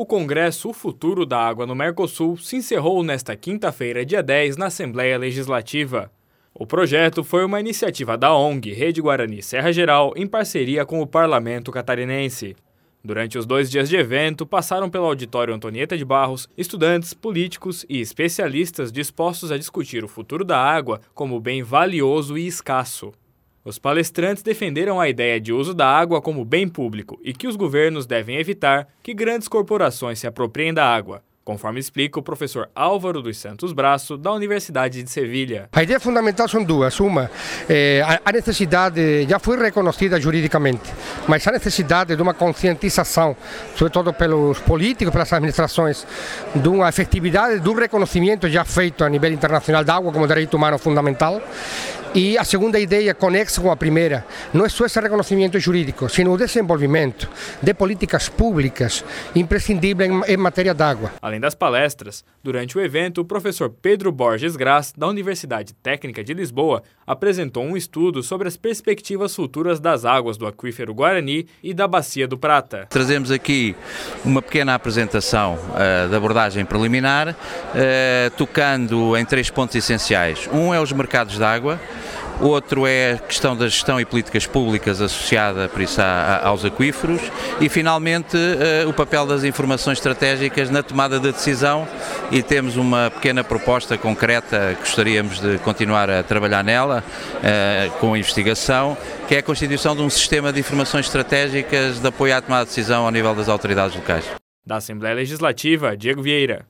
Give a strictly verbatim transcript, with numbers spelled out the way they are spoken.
O Congresso O Futuro da Água no Mercosul se encerrou nesta quinta-feira, dia dez, na Assembleia Legislativa. O projeto foi uma iniciativa da O N G Rede Guarani Serra Geral em parceria com o Parlamento Catarinense. Durante os dois dias de evento, passaram pelo auditório Antonieta de Barros estudantes, políticos e especialistas dispostos a discutir o futuro da água como bem valioso e escasso. Os palestrantes defenderam a ideia de uso da água como bem público e que os governos devem evitar que grandes corporações se apropriem da água, conforme explica o professor Álvaro dos Santos Braço, da Universidade de Sevilha. A ideia fundamental são duas. Uma, eh, a necessidade já foi reconhecida juridicamente, mas a necessidade de uma conscientização, sobretudo pelos políticos, pelas administrações, de uma efetividade do reconhecimento já feito a nível internacional da água como direito humano fundamental. E a segunda ideia, conexa com a primeira, não é só esse reconhecimento jurídico, sino o desenvolvimento de políticas públicas imprescindíveis em matéria de água. Além das palestras, durante o evento, o professor Pedro Borges Graz, da Universidade Técnica de Lisboa, apresentou um estudo sobre as perspectivas futuras das águas do aquífero Guarani e da Bacia do Prata. Trazemos aqui uma pequena apresentação uh, da abordagem preliminar, uh, tocando em três pontos essenciais. Um é os mercados de água. Outro é a questão da gestão e políticas públicas associada, por isso, a, a, aos aquíferos e, finalmente, uh, o papel das informações estratégicas na tomada de decisão, e temos uma pequena proposta concreta que gostaríamos de continuar a trabalhar nela, uh, com a investigação, que é a constituição de um sistema de informações estratégicas de apoio à tomada de decisão ao nível das autoridades locais. Da Assembleia Legislativa, Diego Vieira.